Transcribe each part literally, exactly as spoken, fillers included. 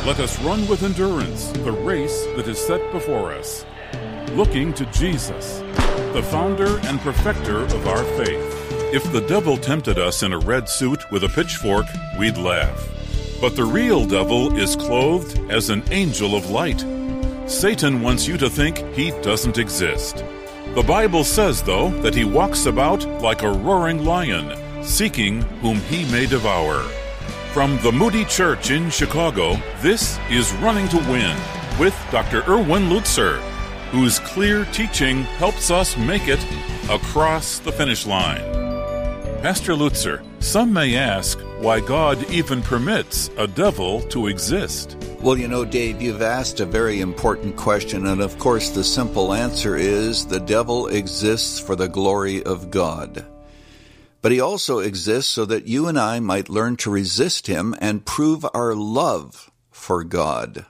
Let us run with endurance the race that is set before us, looking to Jesus, the founder and perfecter of our faith. If the devil tempted us in a red suit with a pitchfork, we'd laugh. But the real devil is clothed as an angel of light. Satan wants you to think he doesn't exist. The Bible says, though, that he walks about like a roaring lion, seeking whom he may devour. From the Moody Church in Chicago, this is Running to Win with Doctor Erwin Lutzer, whose clear teaching helps us make it across the finish line. Pastor Lutzer, some may ask why God even permits a devil to exist. Well, you know, Dave, you've asked a very important question, and of course the simple answer is the devil exists for the glory of God. But he also exists so that you and I might learn to resist him and prove our love for God.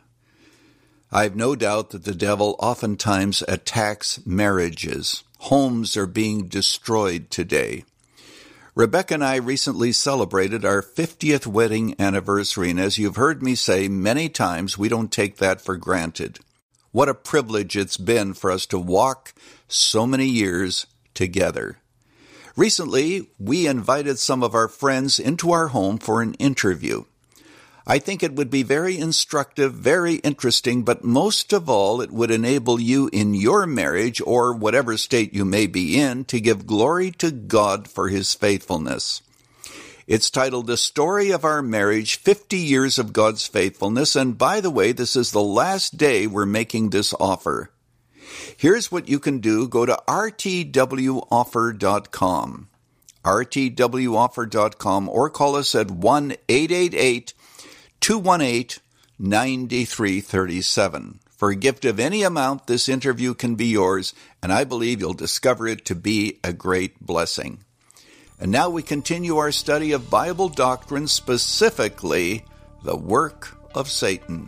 I have no doubt that the devil oftentimes attacks marriages. Homes are being destroyed today. Rebecca and I recently celebrated our fiftieth wedding anniversary, and as you've heard me say many times, we don't take that for granted. What a privilege it's been for us to walk so many years together. Recently, we invited some of our friends into our home for an interview. I think it would be very instructive, very interesting, but most of all, it would enable you in your marriage or whatever state you may be in to give glory to God for his faithfulness. It's titled The Story of Our Marriage, fifty years of God's Faithfulness, and by the way, this is the last day we're making this offer. Here's what you can do. Go to r t w offer dot com, r t w offer dot com, or call us at one eight eight eight, two one eight, nine three three seven. For a gift of any amount, this interview can be yours, and I believe you'll discover it to be a great blessing. And now we continue our study of Bible doctrine, specifically the work of Satan.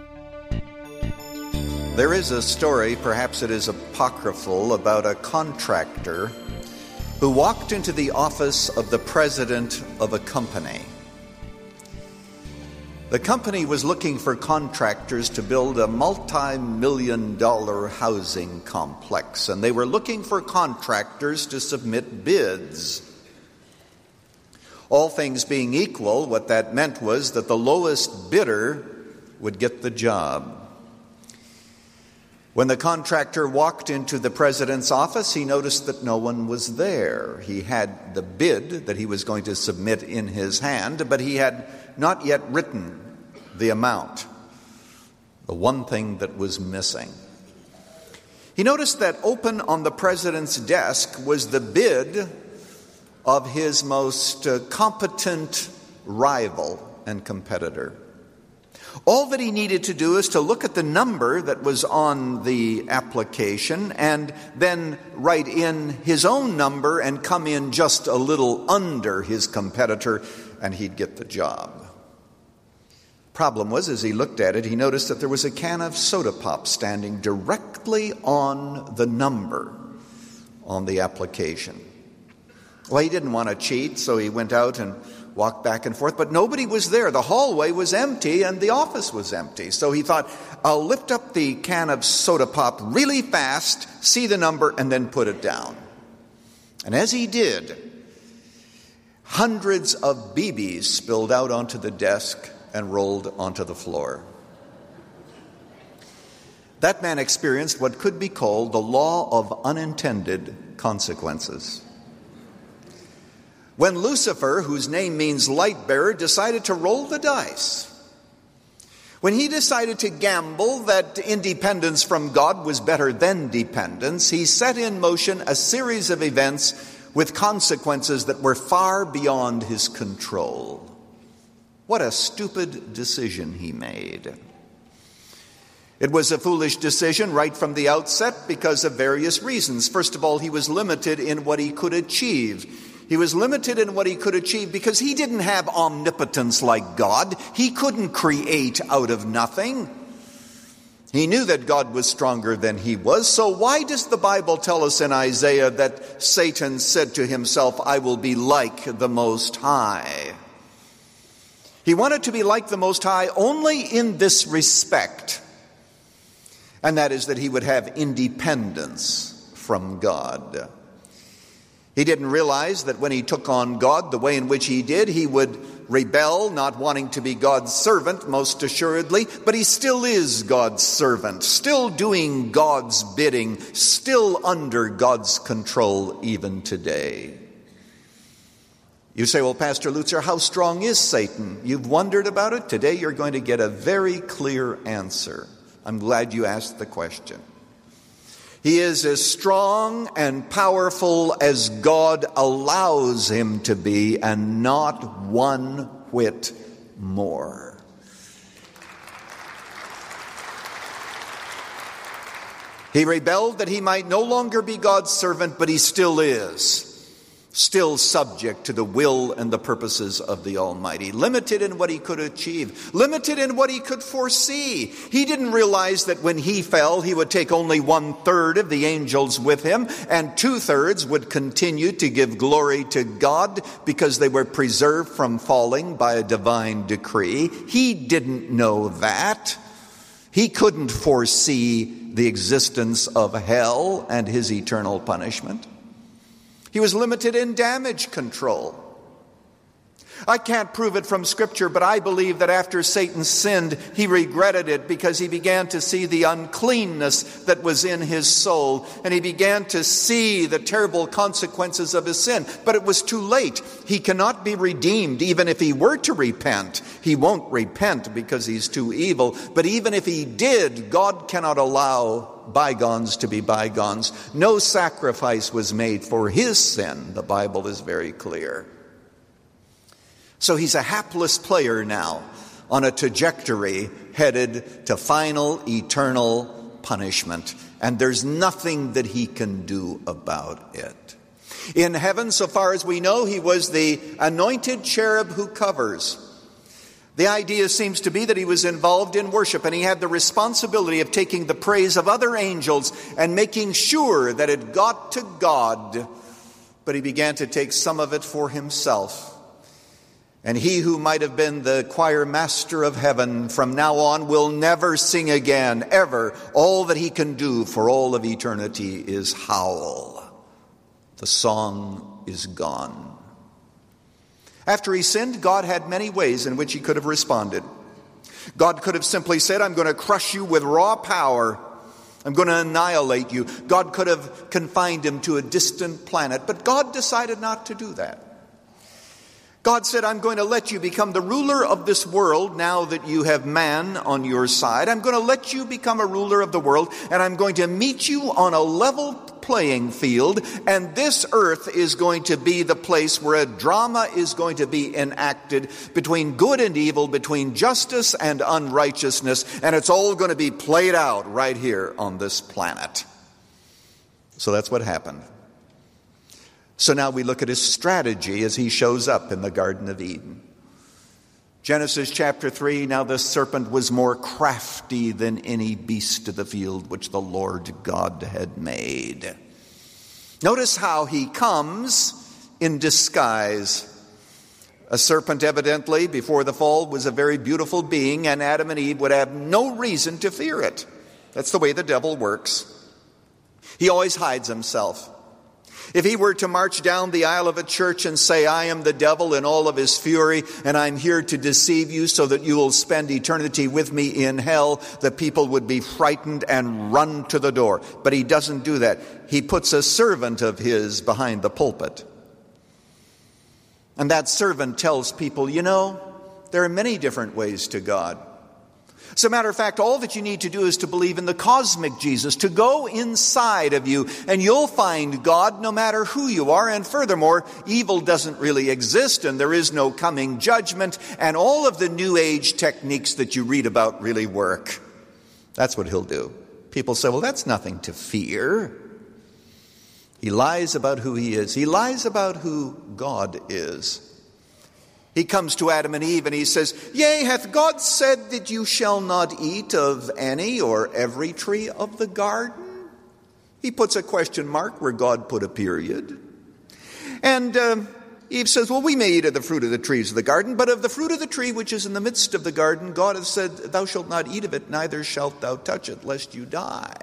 There is a story, perhaps it is apocryphal, about a contractor who walked into the office of the president of a company. The company was looking for contractors to build a multi-million dollar housing complex, and they were looking for contractors to submit bids. All things being equal, what that meant was that the lowest bidder would get the job. When the contractor walked into the president's office, he noticed that no one was there. He had the bid that he was going to submit in his hand, but he had not yet written the amount, the one thing that was missing. He noticed that open on the president's desk was the bid of his most uh, competent rival and competitor. All that he needed to do is to look at the number that was on the application and then write in his own number and come in just a little under his competitor, and he'd get the job. Problem was, as he looked at it, he noticed that there was a can of soda pop standing directly on the number on the application. Well, he didn't want to cheat, so he went out and walked back and forth, but nobody was there. The hallway was empty and the office was empty. So he thought, I'll lift up the can of soda pop really fast, see the number, and then put it down. And as he did, hundreds of B Bs spilled out onto the desk and rolled onto the floor. That man experienced what could be called the law of unintended consequences. When Lucifer, whose name means light bearer, decided to roll the dice, when he decided to gamble that independence from God was better than dependence, he set in motion a series of events with consequences that were far beyond his control. What a stupid decision he made. It was a foolish decision right from the outset because of various reasons. First of all, he was limited in what he could achieve. He was limited in what he could achieve because he didn't have omnipotence like God. He couldn't create out of nothing. He knew that God was stronger than he was. So why does the Bible tell us in Isaiah that Satan said to himself, I will be like the Most High? He wanted to be like the Most High only in this respect, and that is that he would have independence from God. He didn't realize that when he took on God the way in which he did, he would rebel, not wanting to be God's servant, most assuredly, but he still is God's servant, still doing God's bidding, still under God's control even today. You say, well, Pastor Lutzer, how strong is Satan? You've wondered about it. Today you're going to get a very clear answer. I'm glad you asked the question. He is as strong and powerful as God allows him to be, and not one whit more. He rebelled that he might no longer be God's servant, but he still is. Still subject to the will and the purposes of the Almighty. Limited in what he could achieve. Limited in what he could foresee. He didn't realize that when he fell, he would take only one-third of the angels with him, and two-thirds would continue to give glory to God because they were preserved from falling by a divine decree. He didn't know that. He couldn't foresee the existence of hell and his eternal punishment. He was limited in damage control. I can't prove it from Scripture, but I believe that after Satan sinned, he regretted it because he began to see the uncleanness that was in his soul, and he began to see the terrible consequences of his sin. But it was too late. He cannot be redeemed even if he were to repent. He won't repent because he's too evil. But even if he did, God cannot allow bygones to be bygones. No sacrifice was made for his sin. The Bible is very clear. So he's a hapless player now on a trajectory headed to final eternal punishment. And there's nothing that he can do about it. In heaven, so far as we know, he was the anointed cherub who covers. The idea seems to be that he was involved in worship, and he had the responsibility of taking the praise of other angels and making sure that it got to God. But he began to take some of it for himself. And he who might have been the choir master of heaven from now on will never sing again, ever. All that he can do for all of eternity is howl. The song is gone. After he sinned, God had many ways in which he could have responded. God could have simply said, I'm going to crush you with raw power. I'm going to annihilate you. God could have confined him to a distant planet, but God decided not to do that. God said, I'm going to let you become the ruler of this world now that you have man on your side. I'm going to let you become a ruler of the world, and I'm going to meet you on a level playing field, and this earth is going to be the place where a drama is going to be enacted between good and evil, between justice and unrighteousness, and it's all going to be played out right here on this planet. So that's what happened. So now we look at his strategy as he shows up in the Garden of Eden. Genesis chapter three, now the serpent was more crafty than any beast of the field which the Lord God had made. Notice how he comes in disguise. A serpent evidently before the fall was a very beautiful being, and Adam and Eve would have no reason to fear it. That's the way the devil works. He always hides himself. If he were to march down the aisle of a church and say, I am the devil in all of his fury, and I'm here to deceive you so that you will spend eternity with me in hell, the people would be frightened and run to the door. But he doesn't do that. He puts a servant of his behind the pulpit. And that servant tells people, you know, there are many different ways to God. As a matter of fact, all that you need to do is to believe in the cosmic Jesus, to go inside of you, and you'll find God no matter who you are. And furthermore, evil doesn't really exist, and there is no coming judgment, and all of the New Age techniques that you read about really work. That's what he'll do. People say, well, that's nothing to fear. He lies about who he is. He lies about who God is. He comes to Adam and Eve and he says, Yea, hath God said that you shall not eat of any or every tree of the garden? He puts a question mark where God put a period. And uh, Eve says, well, we may eat of the fruit of the trees of the garden, but of the fruit of the tree which is in the midst of the garden, God has said, thou shalt not eat of it, neither shalt thou touch it, lest you die.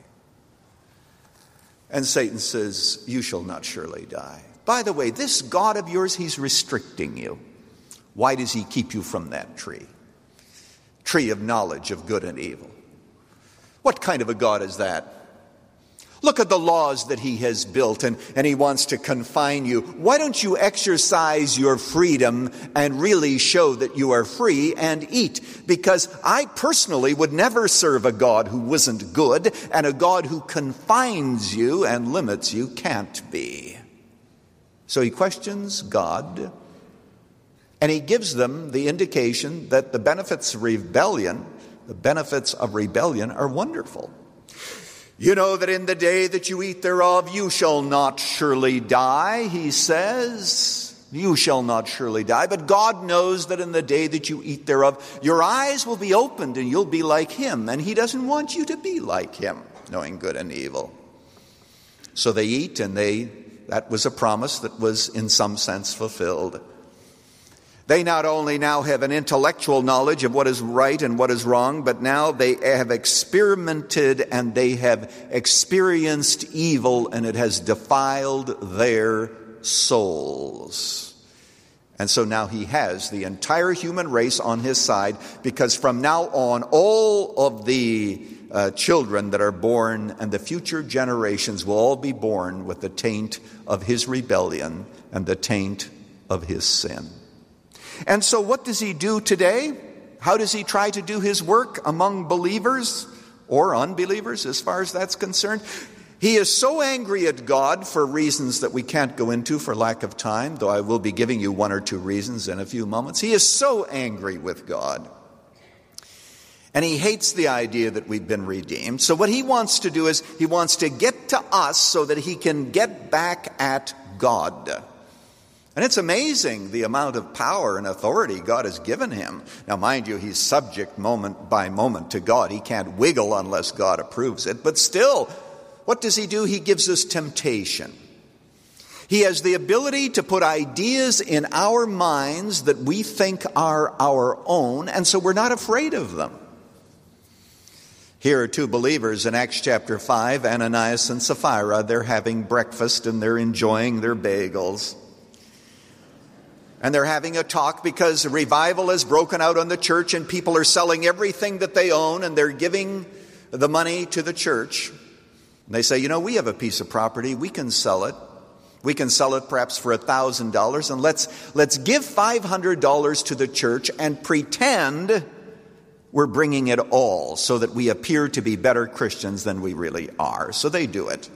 And Satan says, you shall not surely die. By the way, this God of yours, he's restricting you. Why does he keep you from that tree? Tree of knowledge of good and evil. What kind of a God is that? Look at the laws that he has built, and, and he wants to confine you. Why don't you exercise your freedom and really show that you are free and eat? Because I personally would never serve a God who wasn't good, and a God who confines you and limits you can't be. So he questions God, and he gives them the indication that the benefits of rebellion, the benefits of rebellion are wonderful. You know that in the day that you eat thereof, you shall not surely die, he says. You shall not surely die. But God knows that in the day that you eat thereof, your eyes will be opened and you'll be like him. And he doesn't want you to be like him, knowing good and evil. So they eat, and they that was a promise that was in some sense fulfilled. They not only now have an intellectual knowledge of what is right and what is wrong, but now they have experimented and they have experienced evil, and it has defiled their souls. And so now he has the entire human race on his side, because from now on, all of the uh, children that are born and the future generations will all be born with the taint of his rebellion and the taint of his sin. And so what does he do today? How does he try to do his work among believers or unbelievers as far as that's concerned? He is so angry at God for reasons that we can't go into for lack of time, though I will be giving you one or two reasons in a few moments. He is so angry with God. And he hates the idea that we've been redeemed. So what he wants to do is he wants to get to us so that he can get back at God. And it's amazing the amount of power and authority God has given him. Now, mind you, he's subject moment by moment to God. He can't wiggle unless God approves it. But still, what does he do? He gives us temptation. He has the ability to put ideas in our minds that we think are our own, and so we're not afraid of them. Here are two believers in Acts chapter five, Ananias and Sapphira. They're having breakfast and they're enjoying their bagels. And they're having a talk because a revival has broken out on the church, and people are selling everything that they own, and they're giving the money to the church. And they say, you know, we have a piece of property. We can sell it. We can sell it perhaps for one thousand dollars, and let's let's give five hundred dollars to the church and pretend we're bringing it all so that we appear to be better Christians than we really are. So they do it.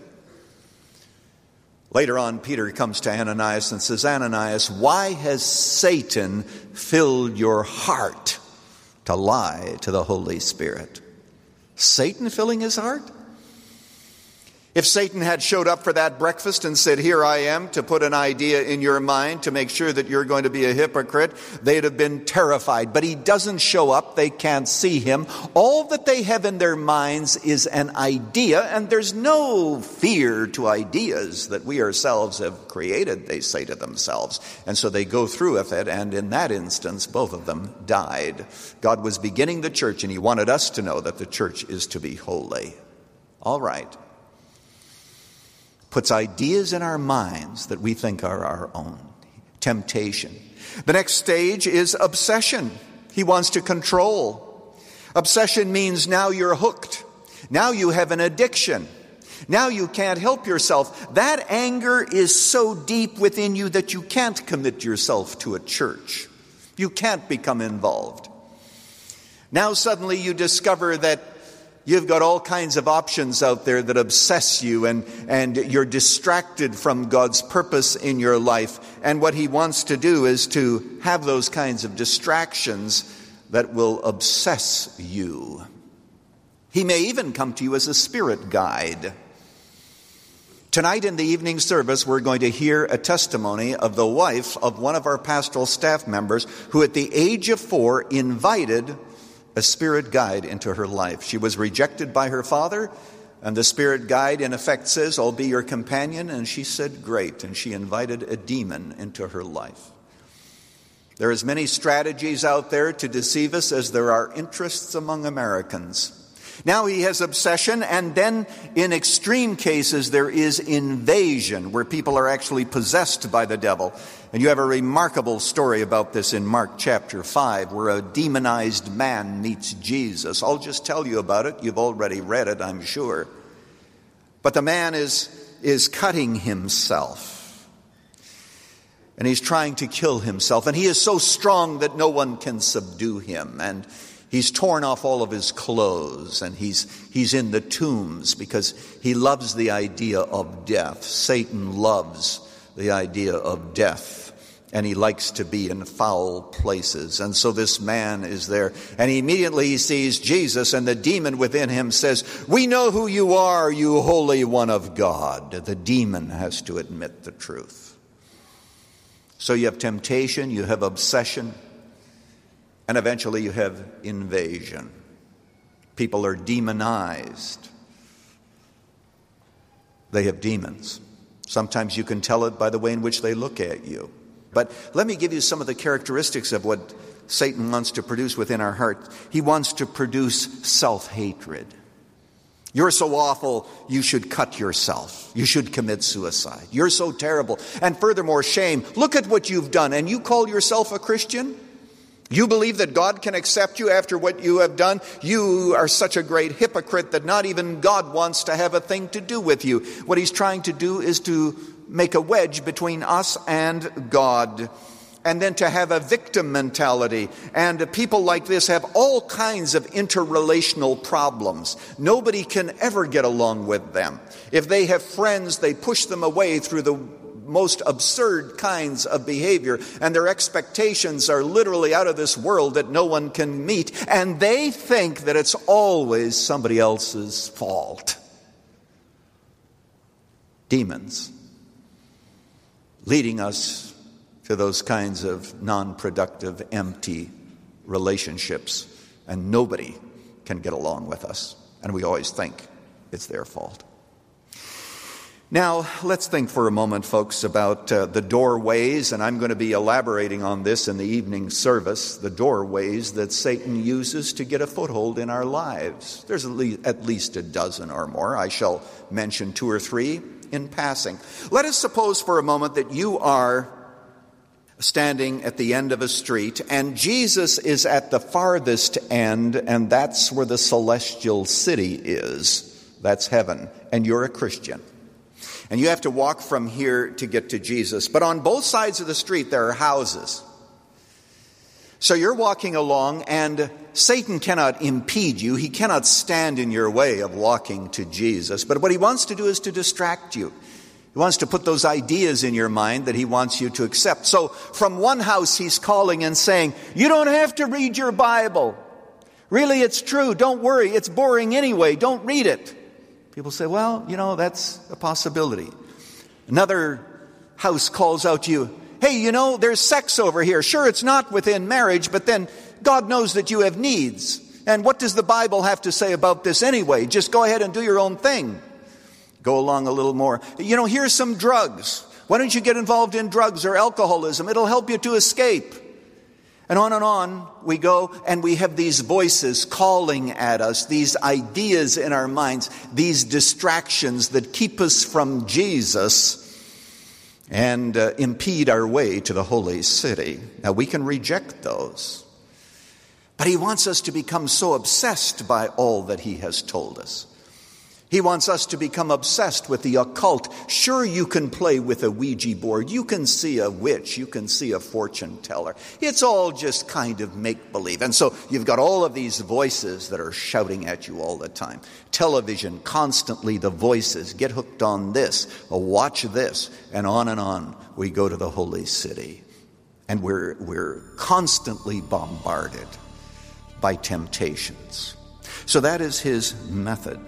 Later on, Peter comes to Ananias and says, Ananias, why has Satan filled your heart to lie to the Holy Spirit? Satan filling his heart? If Satan had showed up for that breakfast and said, here I am to put an idea in your mind to make sure that you're going to be a hypocrite, they'd have been terrified. But he doesn't show up. They can't see him. All that they have in their minds is an idea, and there's no fear to ideas that we ourselves have created, they say to themselves. And so they go through with it, and in that instance, both of them died. God was beginning the church, and he wanted us to know that the church is to be holy. All right. Puts ideas in our minds that we think are our own. Temptation. The next stage is obsession. He wants to control. Obsession means now you're hooked. Now you have an addiction. Now you can't help yourself. That anger is so deep within you that you can't commit yourself to a church. You can't become involved. Now suddenly you discover that you've got all kinds of options out there that obsess you, and, and you're distracted from God's purpose in your life. And what he wants to do is to have those kinds of distractions that will obsess you. He may even come to you as a spirit guide. Tonight in the evening service, we're going to hear a testimony of the wife of one of our pastoral staff members who at the age of four invited a spirit guide into her life. She was rejected by her father, And the spirit guide, in effect, says, I'll be your companion. And she said, great. And she invited a demon into her life. There are as many strategies out there to deceive us as there are interests among Americans. Now he has obsession, and then in extreme cases there is invasion, where people are actually possessed by the devil. And you have a remarkable story about this in Mark chapter five, where a demonized man meets Jesus. I'll just tell you about it. You've already read it, I'm sure. But the man is, is cutting himself. And he's trying to kill himself. And he is so strong that no one can subdue him. And he's torn off all of his clothes. And he's, he's in the tombs because he loves the idea of death. Satan loves the idea of death. And he likes to be in foul places. And so this man is there. And immediately he sees Jesus, and the demon within him says, we know who you are, you Holy One of God. The demon has to admit the truth. So you have temptation, you have obsession, and eventually you have invasion. People are demonized. They have demons. Sometimes you can tell it by the way in which they look at you. But let me give you some of the characteristics of what Satan wants to produce within our heart. He wants to produce self-hatred. You're so awful, you should cut yourself. You should commit suicide. You're so terrible. And furthermore, shame. Look at what you've done. And you call yourself a Christian? You believe that God can accept you after what you have done? You are such a great hypocrite that not even God wants to have a thing to do with you. What he's trying to do is to make a wedge between us and God. And then to have a victim mentality. And people like this have all kinds of interrelational problems. Nobody can ever get along with them. If they have friends, they push them away through the most absurd kinds of behavior. And their expectations are literally out of this world that no one can meet. And they think that it's always somebody else's fault. Demons leading us to those kinds of non-productive, empty relationships. And nobody can get along with us. And we always think it's their fault. Now, let's think for a moment, folks, about uh, the doorways, and I'm going to be elaborating on this in the evening service, the doorways that Satan uses to get a foothold in our lives. There's at least, at least a dozen or more. I shall mention two or three in passing. Let us suppose for a moment that you are standing at the end of a street, and Jesus is at the farthest end, and that's where the celestial city is. That's heaven, and you're a Christian. And you have to walk from here to get to Jesus. But on both sides of the street, there are houses. So you're walking along, and Satan cannot impede you. He cannot stand in your way of walking to Jesus. But what he wants to do is to distract you. He wants to put those ideas in your mind that he wants you to accept. So from one house, he's calling and saying, you don't have to read your Bible. Really, it's true. Don't worry. It's boring anyway. Don't read it. People say, well, you know, that's a possibility. Another house calls out to you, hey, you know, there's sex over here. Sure, it's not within marriage, but then God knows that you have needs. And what does the Bible have to say about this anyway? Just go ahead and do your own thing. Go along a little more. You know, here's some drugs. Why don't you get involved in drugs or alcoholism? It'll help you to escape. And on and on we go, and we have these voices calling at us, these ideas in our minds, these distractions that keep us from Jesus and uh, impede our way to the holy city. Now, we can reject those, but he wants us to become so obsessed by all that he has told us. He wants us to become obsessed with the occult. Sure, you can play with a Ouija board. You can see a witch. You can see a fortune teller. It's all just kind of make-believe. And so you've got all of these voices that are shouting at you all the time. Television, constantly the voices. Get hooked on this. Or watch this. And on and on we go to the holy city. And we're, we're constantly bombarded by temptations. So that is his method.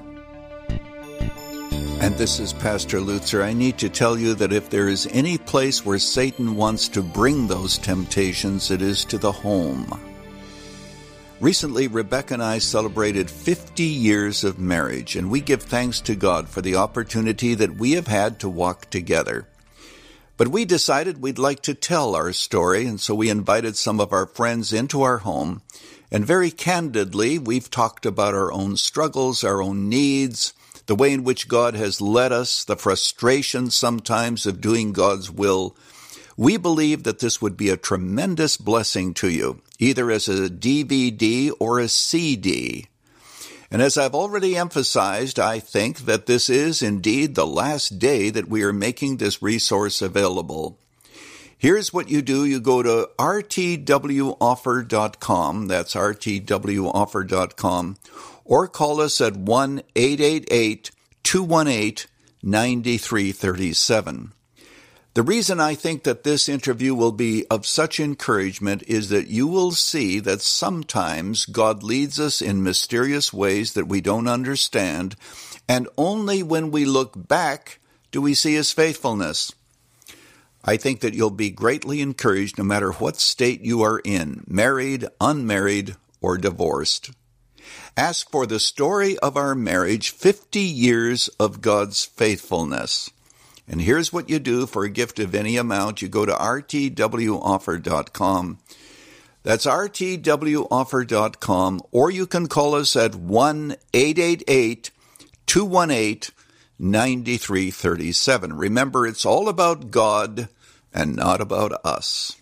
And this is Pastor Lutzer. I need to tell you that if there is any place where Satan wants to bring those temptations, it is to the home. Recently, Rebecca and I celebrated fifty years of marriage, and we give thanks to God for the opportunity that we have had to walk together. But we decided we'd like to tell our story, and so we invited some of our friends into our home, and very candidly, we've talked about our own struggles, our own needs, the way in which God has led us, the frustration sometimes of doing God's will. We believe that this would be a tremendous blessing to you, either as a D V D or a C D. And as I've already emphasized, I think that this is indeed the last day that we are making this resource available. Here's what you do. You go to r t w offer dot com, that's r t w offer dot com, or call us at one eight eight eight, two one eight, nine three three seven. The reason I think that this interview will be of such encouragement is that you will see that sometimes God leads us in mysterious ways that we don't understand, and only when we look back do we see His faithfulness. I think that you'll be greatly encouraged no matter what state you are in, married, unmarried, or divorced. Ask for the story of our marriage, fifty years of God's faithfulness. And here's what you do for a gift of any amount. You go to r t w offer dot com. That's r t w offer dot com, or you can call us at one eight eight eight, two one eight, nine three three seven. Remember, it's all about God and not about us.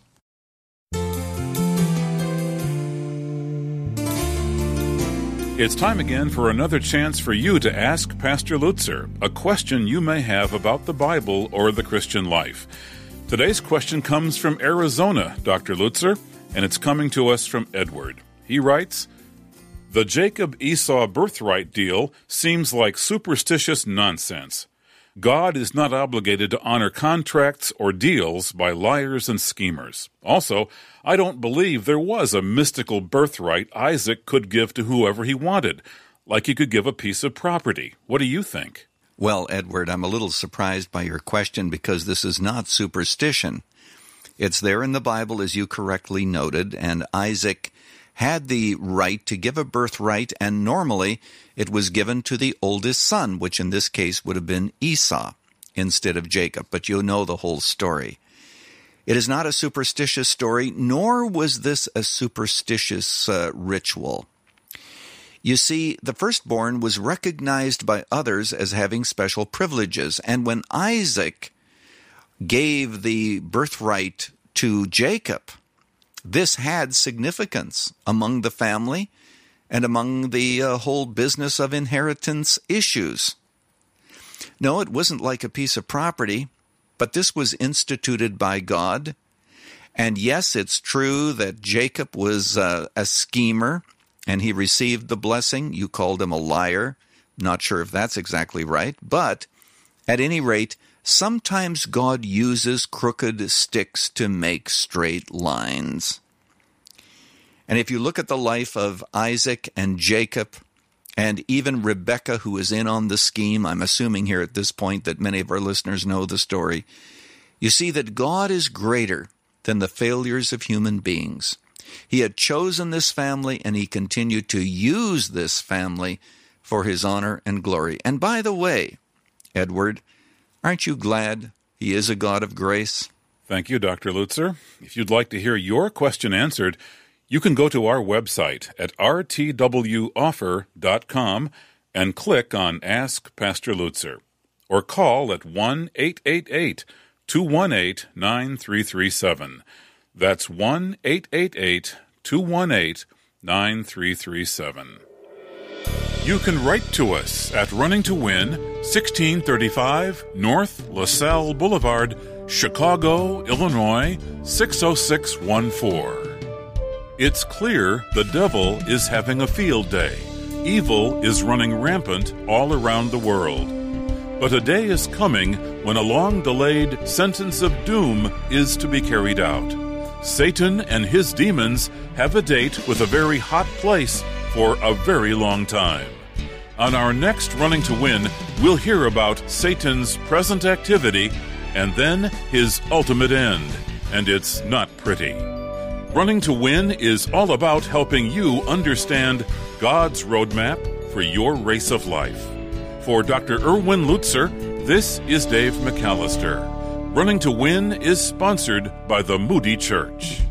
It's time again for another chance for you to ask Pastor Lutzer a question you may have about the Bible or the Christian life. Today's question comes from Arizona, Doctor Lutzer, and it's coming to us from Edward. He writes, "The Jacob-Esau birthright deal seems like superstitious nonsense. God is not obligated to honor contracts or deals by liars and schemers. Also, I don't believe there was a mystical birthright Isaac could give to whoever he wanted, like he could give a piece of property. What do you think?" Well, Edward, I'm a little surprised by your question because this is not superstition. It's there in the Bible, as you correctly noted, and Isaac had the right to give a birthright, and normally it was given to the oldest son, which in this case would have been Esau instead of Jacob, but you know the whole story. It is not a superstitious story, nor was this a superstitious uh, ritual. You see, the firstborn was recognized by others as having special privileges, and when Isaac gave the birthright to Jacob, this had significance among the family and among the uh, whole business of inheritance issues. No, it wasn't like a piece of property, but this was instituted by God. And yes, it's true that Jacob was uh, a schemer, and he received the blessing. You called him a liar. Not sure if that's exactly right, but at any rate, sometimes God uses crooked sticks to make straight lines. And if you look at the life of Isaac and Jacob, and even Rebecca, who is in on the scheme, I'm assuming here at this point that many of our listeners know the story, you see that God is greater than the failures of human beings. He had chosen this family, and he continued to use this family for his honor and glory. And by the way, Edward, aren't you glad he is a God of grace? Thank you, Doctor Lutzer. If you'd like to hear your question answered, you can go to our website at r t w offer dot com and click on Ask Pastor Lutzer, or call at one eight eight eight, two one eight, nine three three seven. That's one eight eight eight, two one eight, nine three three seven. You can write to us at Running to Win, sixteen thirty-five North LaSalle Boulevard, Chicago, Illinois, six oh six one four. It's clear the devil is having a field day. Evil is running rampant all around the world. But a day is coming when a long-delayed sentence of doom is to be carried out. Satan and his demons have a date with a very hot place for a very long time. On our next Running to Win, we'll hear about Satan's present activity and then his ultimate end, and it's not pretty. Running to Win is all about helping you understand God's roadmap for your race of life. For Doctor Erwin Lutzer, this is Dave McAllister. Running to Win is sponsored by the Moody Church.